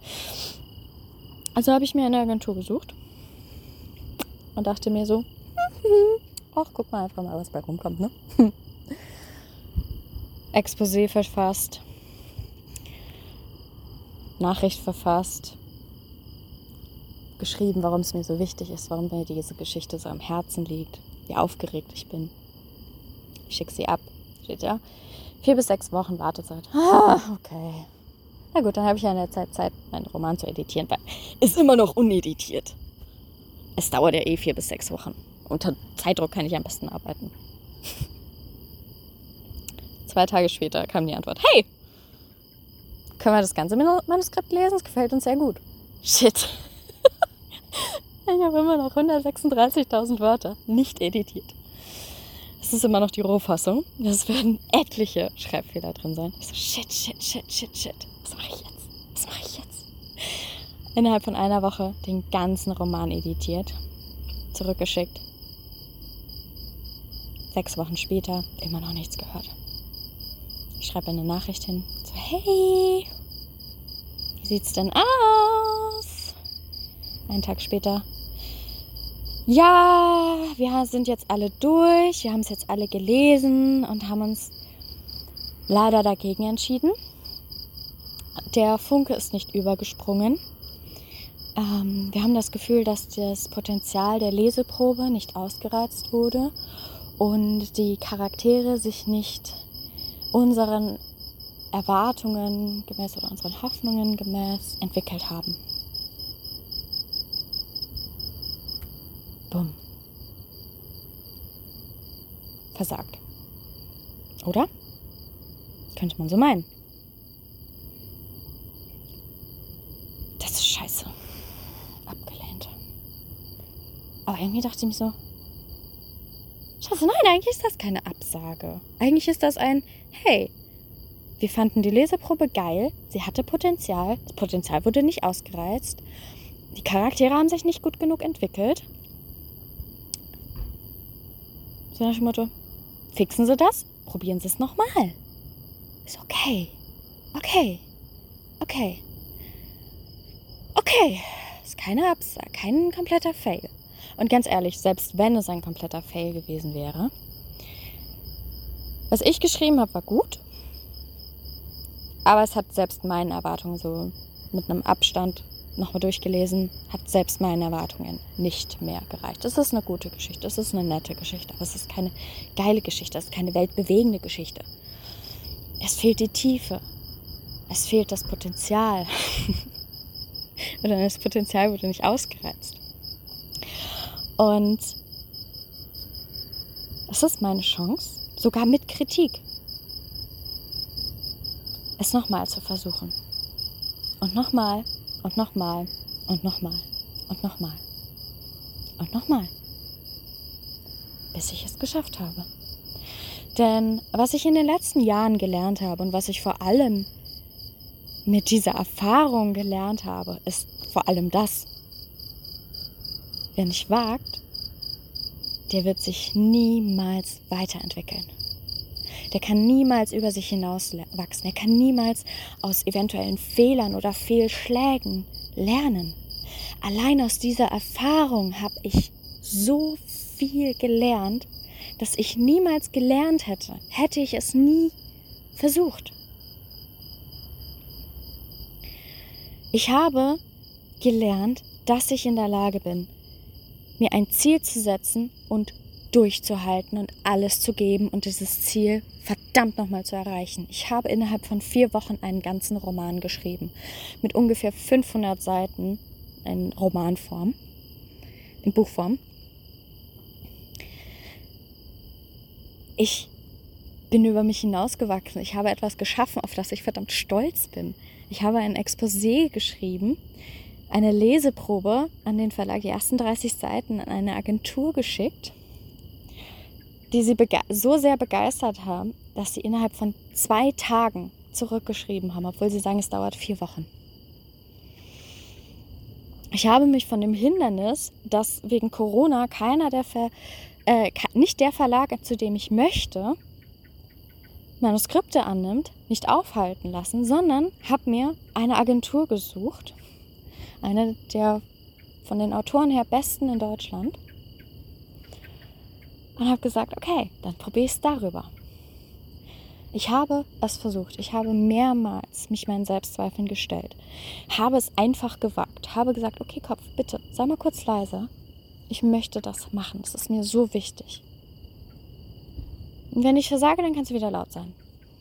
Also habe ich mir eine Agentur gesucht und dachte mir so, ach, guck mal einfach mal, was bei rumkommt, ne? Exposé verfasst, Nachricht verfasst, geschrieben, warum es mir so wichtig ist, warum mir diese Geschichte so am Herzen liegt, wie aufgeregt ich bin. Ich schicke sie ab, steht ja. 4 bis 6 Wochen Wartezeit. Okay. Na gut, dann habe ich ja in der Zeit, meinen Roman zu editieren, weil ist immer noch uneditiert. Es dauert ja 4 bis 6 Wochen. Unter Zeitdruck kann ich am besten arbeiten. 2 Tage später kam die Antwort, hey, können wir das ganze Manuskript lesen? Es gefällt uns sehr gut. Shit. Ich habe immer noch 136.000 Wörter nicht editiert. Es ist immer noch die Rohfassung. Es werden etliche Schreibfehler drin sein. Ich so, shit. Was mache ich jetzt? Innerhalb von einer Woche den ganzen Roman editiert, zurückgeschickt. 6 Wochen später immer noch nichts gehört. Ich schreibe eine Nachricht hin. So, hey, wie sieht's denn aus? Einen Tag später. Ja, wir sind jetzt alle durch. Wir haben es jetzt alle gelesen und haben uns leider dagegen entschieden. Der Funke ist nicht übergesprungen. Wir haben das Gefühl, dass das Potenzial der Leseprobe nicht ausgereizt wurde und die Charaktere sich nicht unseren Erwartungen gemäß oder unseren Hoffnungen gemäß entwickelt haben. Bumm. Versagt. Oder? Könnte man so meinen. Das ist scheiße. Abgelehnt. Aber irgendwie dachte ich mir so, scheiße, nein, eigentlich ist das keine Absage. Eigentlich ist das ein, hey, wir fanden die Leseprobe geil, sie hatte Potenzial, das Potenzial wurde nicht ausgereizt, die Charaktere haben sich nicht gut genug entwickelt. So nach dem Motto, fixen Sie das, probieren Sie es nochmal. Ist okay. Okay. Ist keine Absage, kein kompletter Fail. Und ganz ehrlich, selbst wenn es ein kompletter Fail gewesen wäre, was ich geschrieben habe, war gut, aber es hat selbst meinen Erwartungen so mit einem Abstand nochmal durchgelesen, hat selbst meinen Erwartungen nicht mehr gereicht. Es ist eine gute Geschichte, es ist eine nette Geschichte, aber es ist keine geile Geschichte, es ist keine weltbewegende Geschichte. Es fehlt die Tiefe, es fehlt das Potenzial. Oder das Potenzial wurde nicht ausgereizt. Und es ist meine Chance, sogar mit Kritik, es nochmal zu versuchen. Und nochmal und nochmal und nochmal und nochmal und nochmal, bis ich es geschafft habe. Denn was ich in den letzten Jahren gelernt habe und was ich vor allem mit dieser Erfahrung gelernt habe, ist vor allem das: Wer nicht wagt, der wird sich niemals weiterentwickeln. Der kann niemals über sich hinaus wachsen. Er kann niemals aus eventuellen Fehlern oder Fehlschlägen lernen. Allein aus dieser Erfahrung habe ich so viel gelernt, dass ich niemals gelernt hätte ich es nie versucht. Ich habe gelernt, dass ich in der Lage bin, mir ein Ziel zu setzen und durchzuhalten und alles zu geben und dieses Ziel verdammt nochmal zu erreichen. Ich habe innerhalb von 4 Wochen einen ganzen Roman geschrieben, mit ungefähr 500 Seiten in Romanform, in Buchform. Ich bin über mich hinausgewachsen. Ich habe etwas geschaffen, auf das ich verdammt stolz bin. Ich habe ein Exposé geschrieben, eine Leseprobe an den Verlag, die ersten 30 Seiten an eine Agentur geschickt, die sie so sehr begeistert haben, dass sie innerhalb von 2 Tagen zurückgeschrieben haben, obwohl sie sagen, es dauert 4 Wochen. Ich habe mich von dem Hindernis, dass wegen Corona nicht der Verlag, zu dem ich möchte, Manuskripte annimmt, nicht aufhalten lassen, sondern habe mir eine Agentur gesucht, eine der von den Autoren her besten in Deutschland, und habe gesagt, okay, dann probiere ich es darüber. Ich habe es versucht. Ich habe mehrmals mich meinen Selbstzweifeln gestellt, habe es einfach gewagt, habe gesagt, okay Kopf, bitte, sei mal kurz leise. Ich möchte das machen, das ist mir so wichtig. Und wenn ich versage, dann kannst du wieder laut sein.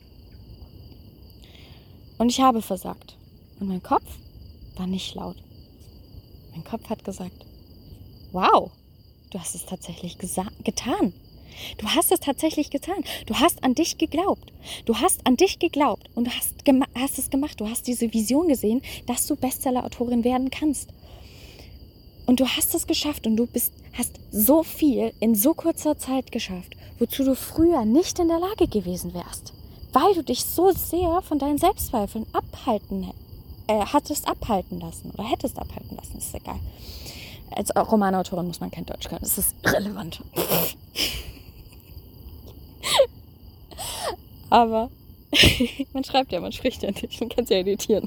Und ich habe versagt. Und mein Kopf war nicht laut. Mein Kopf hat gesagt, wow, du hast es tatsächlich getan. Du hast es tatsächlich getan. Du hast an dich geglaubt. Du hast an dich geglaubt und du hast es gemacht. Du hast diese Vision gesehen, dass du Bestseller-Autorin werden kannst. Und du hast es geschafft und du hast so viel in so kurzer Zeit geschafft, wozu du früher nicht in der Lage gewesen wärst, weil du dich so sehr von deinen Selbstzweifeln hättest abhalten lassen, ist egal. Als Romanautorin muss man kein Deutsch können, das ist irrelevant. Aber man schreibt ja, man spricht ja nicht, man kann es ja editieren.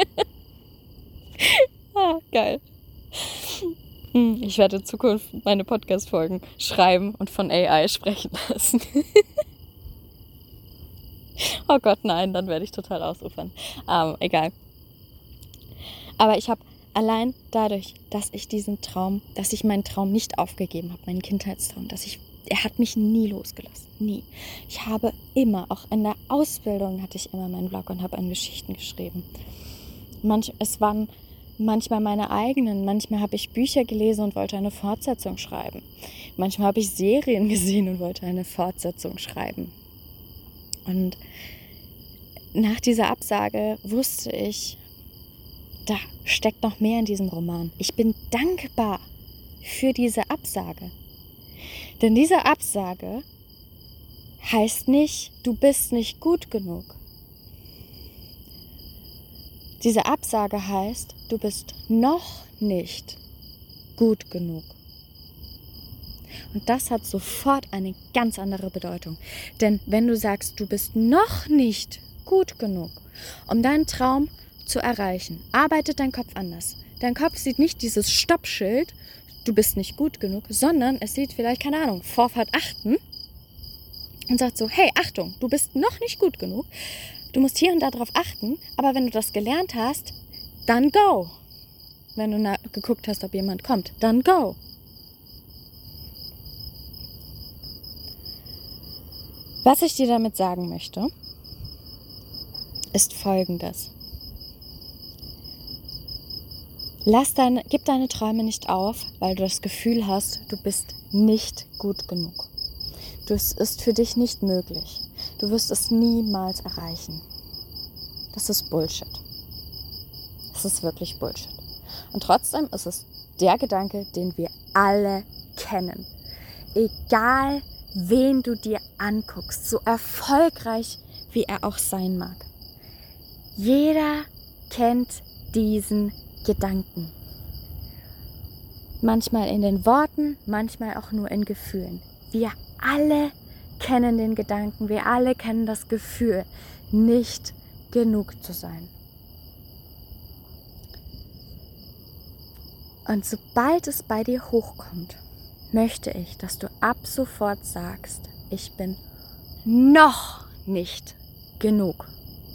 Geil. Ich werde in Zukunft meine Podcast-Folgen schreiben und von AI sprechen lassen. Oh Gott, nein, dann werde ich total ausufern. Egal. Aber ich habe allein dadurch, dass ich meinen Traum nicht aufgegeben habe, meinen Kindheitstraum, dass ich er hat mich nie losgelassen, nie. Ich habe immer, auch in der Ausbildung hatte ich immer meinen Blog und habe an Geschichten geschrieben. Es waren manchmal meine eigenen, manchmal habe ich Bücher gelesen und wollte eine Fortsetzung schreiben. Manchmal habe ich Serien gesehen und wollte eine Fortsetzung schreiben. Und nach dieser Absage wusste ich, da steckt noch mehr in diesem Roman. Ich bin dankbar für diese Absage. Denn diese Absage heißt nicht, du bist nicht gut genug. Diese Absage heißt, du bist noch nicht gut genug. Und das hat sofort eine ganz andere Bedeutung. Denn wenn du sagst, du bist noch nicht gut genug, um deinen Traum zu erreichen, arbeitet dein Kopf anders. Dein Kopf sieht nicht dieses Stoppschild, du bist nicht gut genug, sondern es sieht vielleicht, keine Ahnung, Vorfahrt achten und sagt so, hey, Achtung, du bist noch nicht gut genug, du musst hier und da drauf achten, aber wenn du das gelernt hast, dann go. Wenn du geguckt hast, ob jemand kommt, dann go. Was ich dir damit sagen möchte, ist Folgendes. Gib deine Träume nicht auf, weil du das Gefühl hast, du bist nicht gut genug. Das ist für dich nicht möglich. Du wirst es niemals erreichen. Das ist Bullshit. Das ist wirklich Bullshit. Und trotzdem ist es der Gedanke, den wir alle kennen. Egal, wen du dir anguckst, so erfolgreich wie er auch sein mag. Jeder kennt diesen Gedanken. Manchmal in den Worten, manchmal auch nur in Gefühlen. Wir alle kennen den Gedanken, wir alle kennen das Gefühl, nicht genug zu sein. Und sobald es bei dir hochkommt, möchte ich, dass du ab sofort sagst, ich bin noch nicht genug.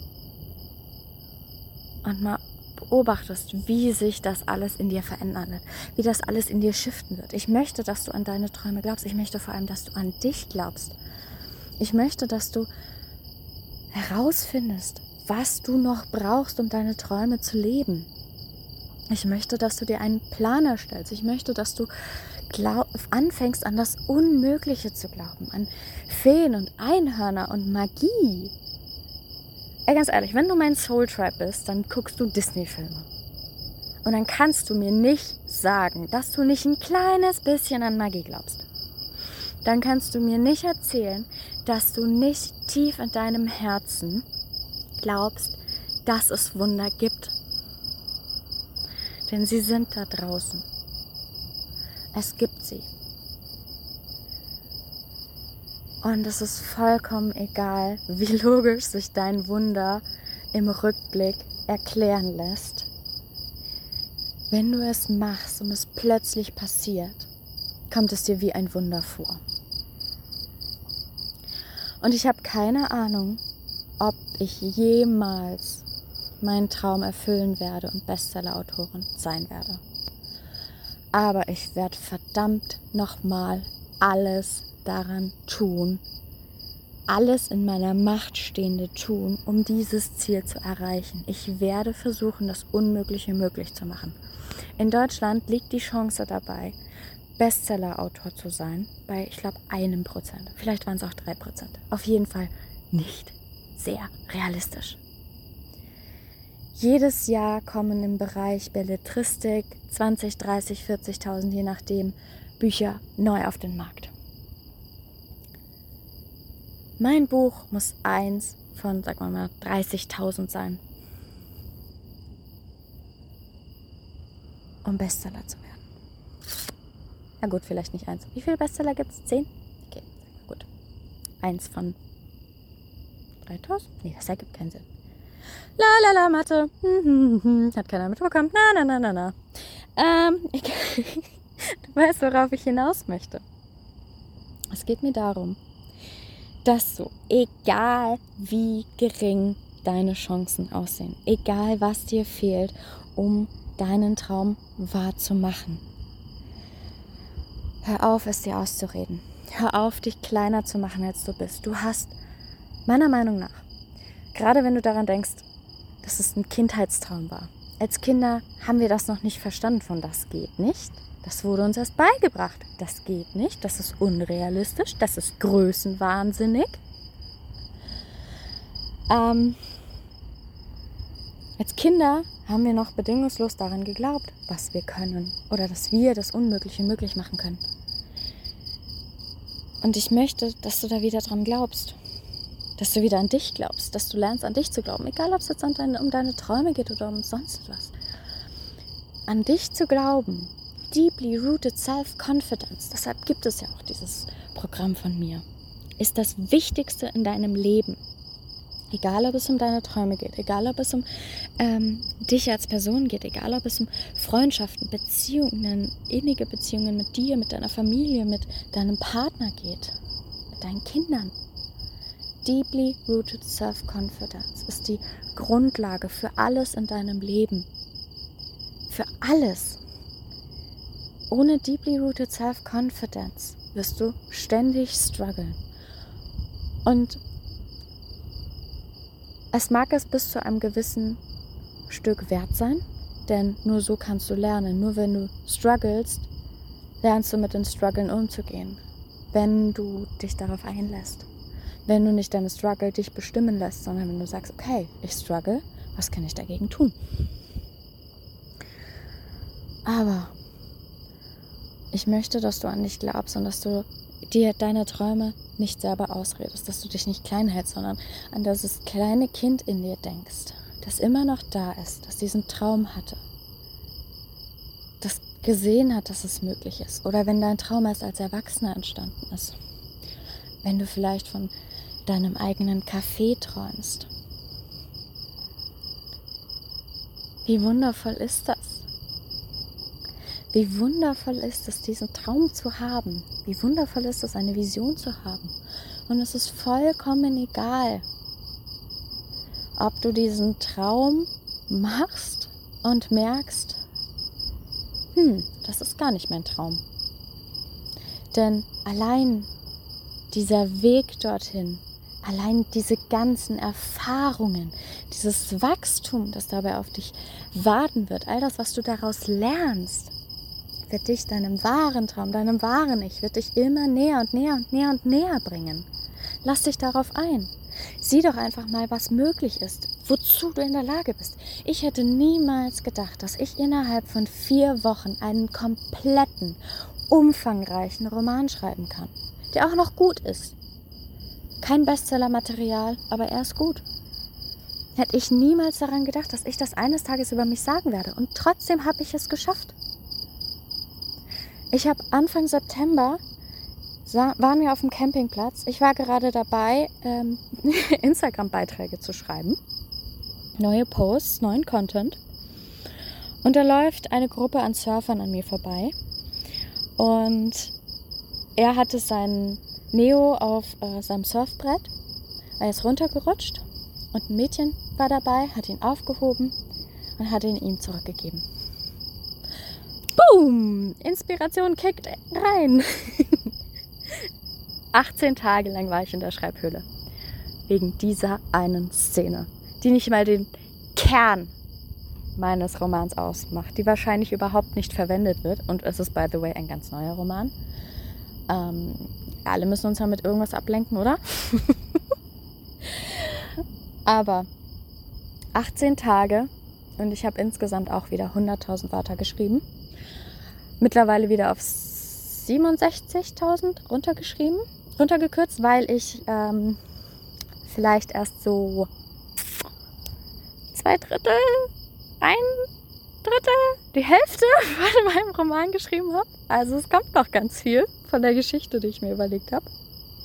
Und mal beobachtest, wie sich das alles in dir verändern wird, wie das alles in dir shiften wird. Ich möchte, dass du an deine Träume glaubst. Ich möchte vor allem, dass du an dich glaubst. Ich möchte, dass du herausfindest, was du noch brauchst, um deine Träume zu leben. Ich möchte, dass du dir einen Plan erstellst. Ich möchte, dass du anfängst, an das Unmögliche zu glauben, an Feen und Einhörner und Magie. Ganz ehrlich, wenn du mein Soul Tribe bist, dann guckst du Disney-Filme. Und dann kannst du mir nicht sagen, dass du nicht ein kleines bisschen an Magie glaubst. Dann kannst du mir nicht erzählen, dass du nicht tief in deinem Herzen glaubst, dass es Wunder gibt. Denn sie sind da draußen. Es gibt sie. Und es ist vollkommen egal, wie logisch sich dein Wunder im Rückblick erklären lässt. Wenn du es machst und es plötzlich passiert, kommt es dir wie ein Wunder vor. Und ich habe keine Ahnung, ob ich jemals meinen Traum erfüllen werde und Bestseller-Autorin sein werde. Aber ich werde verdammt nochmal alles daran tun, alles in meiner Macht Stehende tun, um dieses Ziel zu erreichen. Ich werde versuchen, das Unmögliche möglich zu machen. In Deutschland liegt die Chance dabei, Bestseller-Autor zu sein, bei, ich glaube, 1%. Vielleicht waren es auch 3%. Auf jeden Fall nicht sehr realistisch. Jedes Jahr kommen im Bereich Belletristik 20, 30, 40.000, je nachdem, Bücher neu auf den Markt. Mein Buch muss eins von, sagen wir mal, 30.000 sein, um Bestseller zu werden. Na gut, vielleicht nicht eins. Wie viele Bestseller gibt es? 10? Okay, gut. Eins von 3.000? Nee, das ergibt keinen Sinn. La, Mathe. Hat keiner mitbekommen. Na. Du weißt, worauf ich hinaus möchte. Es geht mir darum, dass du, egal wie gering deine Chancen aussehen, egal was dir fehlt, um deinen Traum wahrzumachen, hör auf, es dir auszureden. hör auf, dich kleiner zu machen, als du bist. Du hast, meiner Meinung nach, gerade wenn du daran denkst, dass es ein Kindheitstraum war. Als Kinder haben wir das noch nicht verstanden von das geht nicht. Das wurde uns erst beigebracht. Das geht nicht, das ist unrealistisch, das ist größenwahnsinnig. Als Kinder haben wir noch bedingungslos daran geglaubt, was wir können oder dass wir das Unmögliche möglich machen können. Und ich möchte, dass du da wieder dran glaubst, dass du wieder an dich glaubst, dass du lernst, an dich zu glauben, egal ob es jetzt um deine Träume geht oder um sonst was. An dich zu glauben, deeply rooted self-confidence, deshalb gibt es ja auch dieses Programm von mir, ist das Wichtigste in deinem Leben. Egal, ob es um deine Träume geht, egal, ob es um dich als Person geht, egal, ob es um Freundschaften, Beziehungen, innige Beziehungen mit dir, mit deiner Familie, mit deinem Partner geht, mit deinen Kindern. Deeply rooted self-confidence ist die Grundlage für alles in deinem Leben. Für alles. Ohne deeply rooted self-confidence wirst du ständig strugglen. Und es mag es bis zu einem gewissen Stück wert sein, denn nur so kannst du lernen. Nur wenn du strugglest, lernst du mit den Struggeln umzugehen. Wenn du dich darauf einlässt. Wenn du nicht deine Struggle dich bestimmen lässt, sondern wenn du sagst, okay, ich struggle, was kann ich dagegen tun? Aber ich möchte, dass du an dich glaubst und dass du dir deine Träume nicht selber ausredest, dass du dich nicht klein hältst, sondern an das kleine Kind in dir denkst, das immer noch da ist, das diesen Traum hatte, das gesehen hat, dass es möglich ist. Oder wenn dein Traum erst als Erwachsener entstanden ist. Wenn du vielleicht von deinem eigenen Café träumst. Wie wundervoll ist das? Wie wundervoll ist es, diesen Traum zu haben. Wie wundervoll ist es, eine Vision zu haben. Und es ist vollkommen egal, ob du diesen Traum machst und merkst, das ist gar nicht mein Traum. Denn allein dieser Weg dorthin, allein diese ganzen Erfahrungen, dieses Wachstum, das dabei auf dich warten wird, all das, was du daraus lernst, wird dich deinem wahren Traum, deinem wahren Ich, wird dich immer näher und näher und näher und näher bringen. Lass dich darauf ein. Sieh doch einfach mal, was möglich ist, wozu du in der Lage bist. Ich hätte niemals gedacht, dass ich innerhalb von 4 Wochen einen kompletten, umfangreichen Roman schreiben kann, der auch noch gut ist. Kein Bestseller-Material, aber er ist gut. Hätte ich niemals daran gedacht, dass ich das eines Tages über mich sagen werde. Und trotzdem habe ich es geschafft. Ich habe Anfang September, waren wir auf dem Campingplatz. Ich war gerade dabei, Instagram-Beiträge zu schreiben. Neue Posts, neuen Content. Und da läuft eine Gruppe an Surfern an mir vorbei. Und er hatte seinen Neo auf seinem Surfbrett. Er ist runtergerutscht. Und ein Mädchen war dabei, hat ihn aufgehoben und hat ihn ihm zurückgegeben. Boom! Inspiration kickt rein. 18 Tage lang war ich in der Schreibhöhle. Wegen dieser einen Szene, die nicht mal den Kern meines Romans ausmacht, die wahrscheinlich überhaupt nicht verwendet wird. Und es ist, by the way, ein ganz neuer Roman. Alle müssen uns ja mit irgendwas ablenken, oder? Aber 18 Tage und ich habe insgesamt auch wieder 100.000 Wörter geschrieben. Mittlerweile wieder auf 67.000 runtergekürzt, weil ich vielleicht erst so 2/3, 1/3, die Hälfte von meinem Roman geschrieben habe. Also es kommt noch ganz viel von der Geschichte, die ich mir überlegt habe.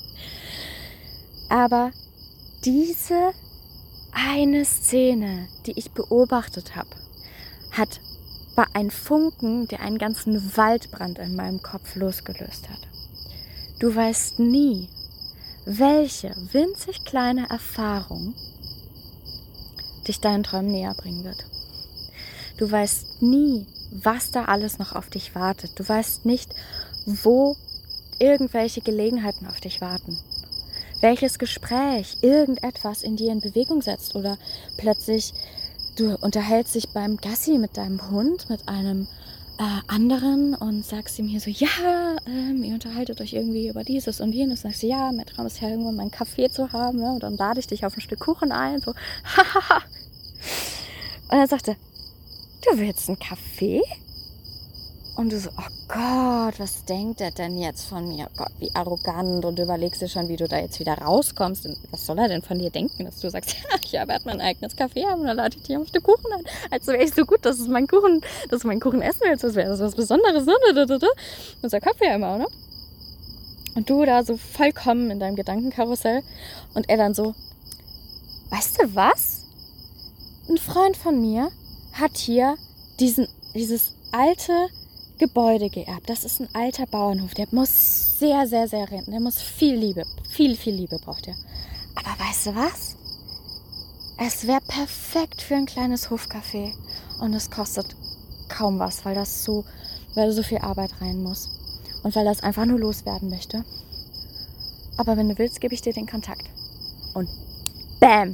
Aber diese eine Szene, die ich beobachtet habe, war ein Funken, der einen ganzen Waldbrand in meinem Kopf losgelöst hat. Du weißt nie, welche winzig kleine Erfahrung dich deinen Träumen näher bringen wird. Du weißt nie, was da alles noch auf dich wartet. Du weißt nicht, wo irgendwelche Gelegenheiten auf dich warten? Welches Gespräch irgendetwas in dir in Bewegung setzt oder plötzlich du unterhältst dich beim Gassi mit deinem Hund, mit einem anderen und sagst ihm hier so, ja, ihr unterhaltet euch irgendwie über dieses und jenes. Und sagst du, ja, mein Traum ist ja irgendwann mal einen Kaffee zu haben, ne? Und dann lade ich dich auf ein Stück Kuchen ein, so, hahaha. Und dann sagt er, du willst einen Kaffee? Und du so, oh Gott, was denkt er denn jetzt von mir? Oh Gott, wie arrogant. Und du überlegst dir schon, wie du da jetzt wieder rauskommst. Und was soll er denn von dir denken, dass du sagst, ja, ich werde mein eigenes Kaffee haben und dann lade ich dich auf ein Stück Kuchen ein. Als wäre ich so gut, dass du meinen Kuchen essen willst. Das wäre das was Besonderes. Unser Kopf ja immer, oder? Und du da so vollkommen in deinem Gedankenkarussell. Und er dann so, weißt du was? Ein Freund von mir hat hier dieses alte Gebäude geerbt. Das ist ein alter Bauernhof. Der muss sehr, sehr, sehr rennen. Der muss viel Liebe braucht er. Aber weißt du was? Es wäre perfekt für ein kleines Hofcafé. Und es kostet kaum was, weil so viel Arbeit rein muss. Und weil er es einfach nur loswerden möchte. Aber wenn du willst, gebe ich dir den Kontakt. Und bam!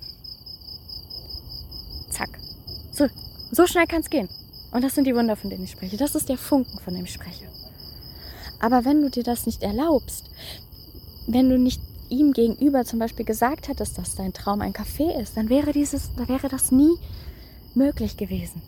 Zack. So schnell kann es gehen. Und das sind die Wunder, von denen ich spreche. Das ist der Funken, von dem ich spreche. Aber wenn du dir das nicht erlaubst, wenn du nicht ihm gegenüber zum Beispiel gesagt hättest, dass dein Traum ein Café ist, dann wäre das nie möglich gewesen.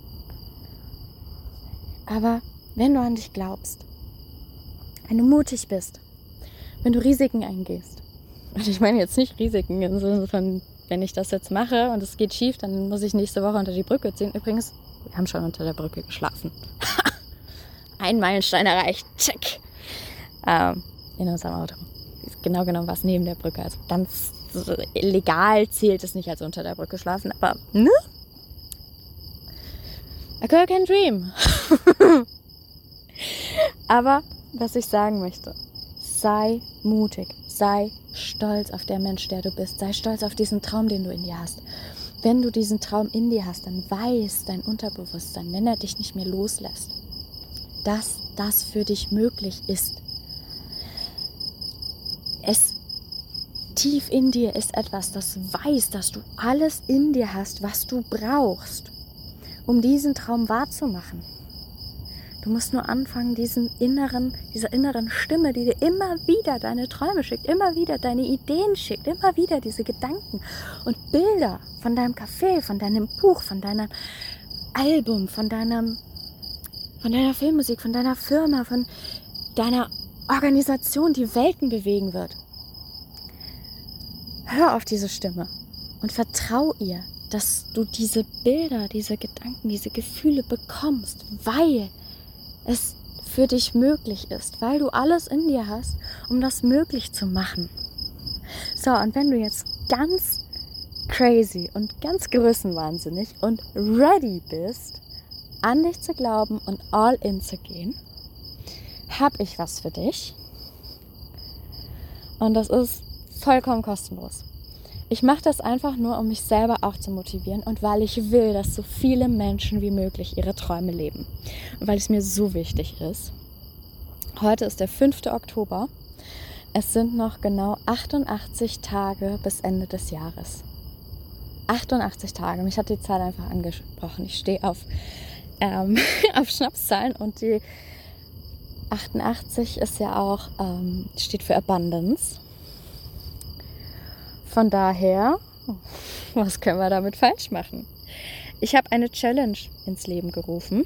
Aber wenn du an dich glaubst, wenn du mutig bist, wenn du Risiken eingehst, und ich meine jetzt nicht Risiken im Sinne von, wenn ich das jetzt mache und es geht schief, dann muss ich nächste Woche unter die Brücke ziehen. Übrigens, wir haben schon unter der Brücke geschlafen. Ein Meilenstein erreicht. Check. In unserem Auto. Genau genommen war es neben der Brücke. Also ganz legal zählt es nicht als unter der Brücke schlafen. Aber, ne? A girl can dream. Aber, was ich sagen möchte, sei mutig. Sei stolz auf der Mensch, der du bist. Sei stolz auf diesen Traum, den du in dir hast. Wenn du diesen Traum in dir hast, dann weiß dein Unterbewusstsein, wenn er dich nicht mehr loslässt, dass das für dich möglich ist. Es tief in dir ist etwas, das weiß, dass du alles in dir hast, was du brauchst, um diesen Traum wahrzumachen. Du musst nur anfangen, dieser inneren Stimme, die dir immer wieder deine Träume schickt, immer wieder deine Ideen schickt, immer wieder diese Gedanken und Bilder von deinem Café, von deinem Buch, von deinem Album, von deiner Filmmusik, von deiner Firma, von deiner Organisation, die Welten bewegen wird. Hör auf diese Stimme und vertrau ihr, dass du diese Bilder, diese Gedanken, diese Gefühle bekommst, weil es für dich möglich ist, weil du alles in dir hast, um das möglich zu machen. So, und wenn du jetzt ganz crazy und ganz größenwahnsinnig und ready bist, an dich zu glauben und all in zu gehen, habe ich was für dich. Und das ist vollkommen kostenlos. Ich mache das einfach nur, um mich selber auch zu motivieren und weil ich will, dass so viele Menschen wie möglich ihre Träume leben. Und weil es mir so wichtig ist. Heute ist der 5. Oktober. Es sind noch genau 88 Tage bis Ende des Jahres. 88 Tage. Mich hat die Zahl einfach angesprochen. Ich stehe auf Schnapszahlen und die 88 ist ja auch, steht für Abundance. Von daher, was können wir damit falsch machen? Ich habe eine Challenge ins Leben gerufen,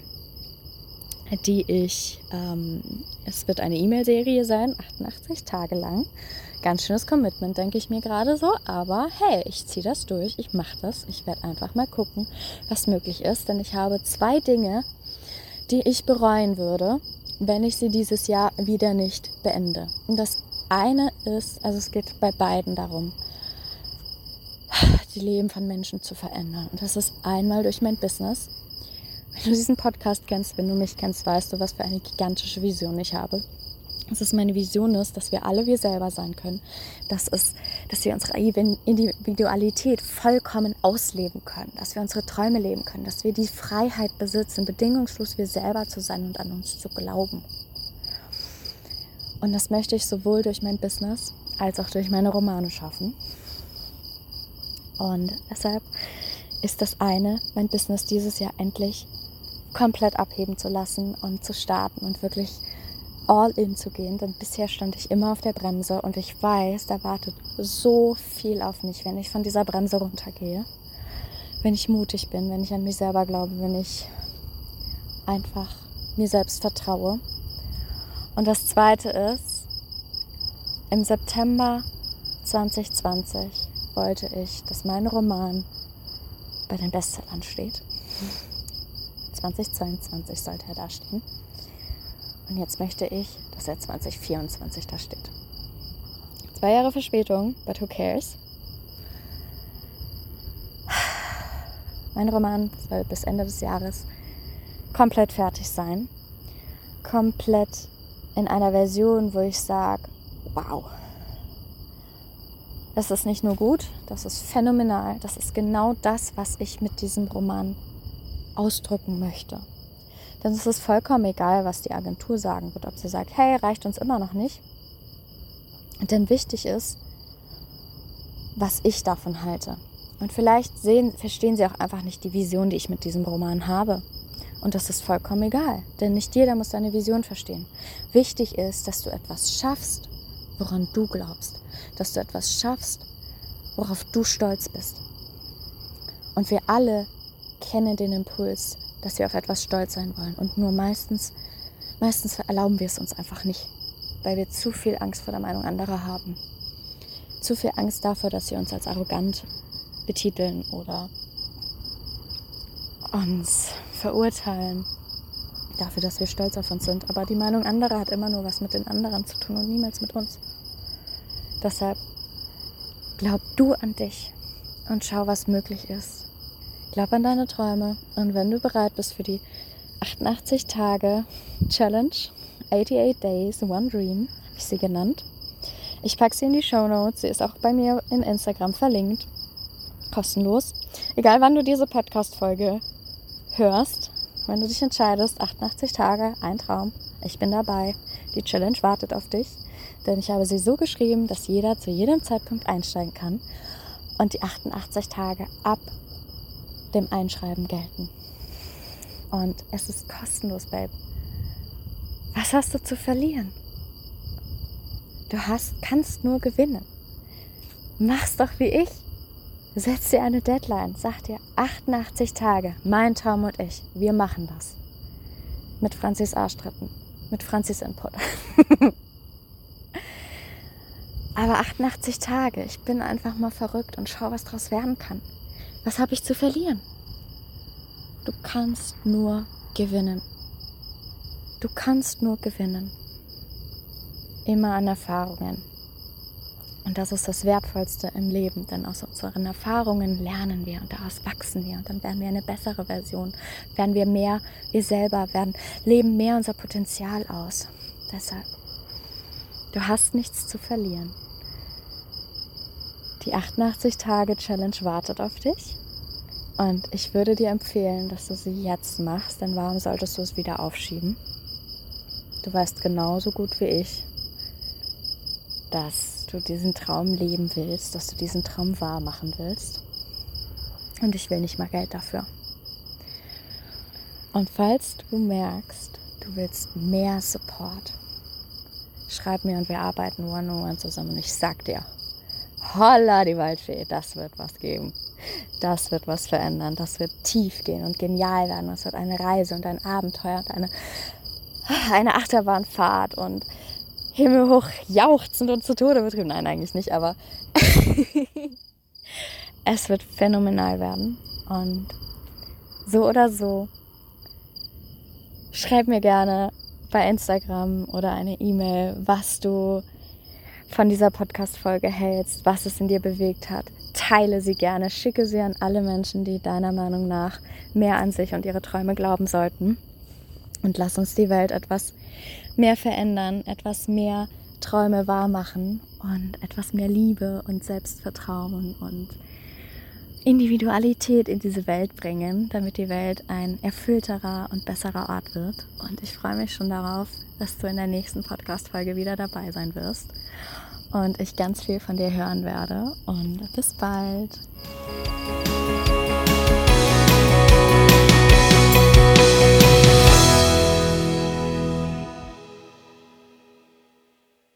es wird eine E-Mail-Serie sein, 88 Tage lang. Ganz schönes Commitment, denke ich mir gerade so, aber hey, ich ziehe das durch, ich mache das. Ich werde einfach mal gucken, was möglich ist, denn ich habe 2 Dinge, die ich bereuen würde, wenn ich sie dieses Jahr wieder nicht beende. Und das eine ist, also es geht bei beiden darum, die Leben von Menschen zu verändern. Und das ist einmal durch mein Business. Wenn du diesen Podcast kennst, wenn du mich kennst, weißt du, was für eine gigantische Vision ich habe. Meine Vision ist, dass wir alle wir selber sein können. Dass wir unsere Individualität vollkommen ausleben können. Dass wir unsere Träume leben können. Dass wir die Freiheit besitzen, bedingungslos wir selber zu sein und an uns zu glauben. Und das möchte ich sowohl durch mein Business als auch durch meine Romane schaffen. Und deshalb ist das eine, mein Business dieses Jahr endlich komplett abheben zu lassen und zu starten und wirklich all in zu gehen. Denn bisher stand ich immer auf der Bremse und ich weiß, da wartet so viel auf mich, wenn ich von dieser Bremse runtergehe. Wenn ich mutig bin, wenn ich an mich selber glaube, wenn ich einfach mir selbst vertraue. Und das Zweite ist, im September 2020 wollte ich, dass mein Roman bei den Bestsellern steht. 2022 sollte er da stehen. Und jetzt möchte ich, dass er 2024 da steht. 2 Jahre Verspätung, but who cares? Mein Roman soll bis Ende des Jahres komplett fertig sein. Komplett in einer Version, wo ich sage, wow, das ist nicht nur gut, das ist phänomenal. Das ist genau das, was ich mit diesem Roman ausdrücken möchte. Denn es ist vollkommen egal, was die Agentur sagen wird. Ob sie sagt, hey, reicht uns immer noch nicht. Denn wichtig ist, was ich davon halte. Und vielleicht verstehen sie auch einfach nicht die Vision, die ich mit diesem Roman habe. Und das ist vollkommen egal, denn nicht jeder muss deine Vision verstehen. Wichtig ist, dass du etwas schaffst, woran du glaubst. Dass du etwas schaffst, worauf du stolz bist. Und wir alle kennen den Impuls, dass wir auf etwas stolz sein wollen. Und nur meistens erlauben wir es uns einfach nicht, weil wir zu viel Angst vor der Meinung anderer haben. Zu viel Angst davor, dass sie uns als arrogant betiteln oder uns verurteilen dafür, dass wir stolz auf uns sind. Aber die Meinung anderer hat immer nur was mit den anderen zu tun und niemals mit uns. Deshalb glaub du an dich und schau, was möglich ist. Glaub an deine Träume und wenn du bereit bist für die 88 Tage Challenge, 88 Days, One Dream, habe ich sie genannt. Ich packe sie in die Shownotes, sie ist auch bei mir in Instagram verlinkt. Kostenlos. Egal wann du diese Podcast-Folge hörst, wenn du dich entscheidest, 88 Tage, ein Traum, ich bin dabei. Die Challenge wartet auf dich, denn ich habe sie so geschrieben, dass jeder zu jedem Zeitpunkt einsteigen kann und die 88 Tage ab dem Einschreiben gelten. Und es ist kostenlos, Babe. Was hast du zu verlieren? Du kannst nur gewinnen. Mach's doch wie ich. Setz dir eine Deadline. Sag dir 88 Tage, mein Traum und ich, wir machen das. Mit Franzis Arschtritten, mit Franzis Input. Aber 88 Tage, ich bin einfach mal verrückt und schau, was draus werden kann. Was habe ich zu verlieren? Du kannst nur gewinnen. Du kannst nur gewinnen. Immer an Erfahrungen. Und das ist das Wertvollste im Leben, denn aus unseren Erfahrungen lernen wir und daraus wachsen wir und dann werden wir eine bessere Version, werden wir mehr wir selber, leben mehr unser Potenzial aus. Deshalb, du hast nichts zu verlieren. Die 88 Tage Challenge wartet auf dich und ich würde dir empfehlen, dass du sie jetzt machst, denn warum solltest du es wieder aufschieben? Du weißt genauso gut wie ich, dass du diesen Traum leben willst, dass du diesen Traum wahr machen willst. Und ich will nicht mal Geld dafür. Und falls du merkst, du willst mehr Support, schreib mir und wir arbeiten one-on-one zusammen. Und ich sag dir, holla die Waldfee, das wird was geben. Das wird was verändern. Das wird tief gehen und genial werden. Das wird eine Reise und ein Abenteuer und eine Achterbahnfahrt und himmelhoch jauchzend und zu Tode betrieben. Nein, eigentlich nicht, aber es wird phänomenal werden. Und so oder so, schreib mir gerne bei Instagram oder eine E-Mail, was du von dieser Podcast-Folge hältst, was es in dir bewegt hat. Teile sie gerne, schicke sie an alle Menschen, die deiner Meinung nach mehr an sich und ihre Träume glauben sollten. Und lass uns die Welt etwas mehr verändern, etwas mehr Träume wahr machen und etwas mehr Liebe und Selbstvertrauen und Individualität in diese Welt bringen, damit die Welt ein erfüllterer und besserer Ort wird. Und ich freue mich schon darauf, dass du in der nächsten Podcast-Folge wieder dabei sein wirst und ich ganz viel von dir hören werde. Und bis bald!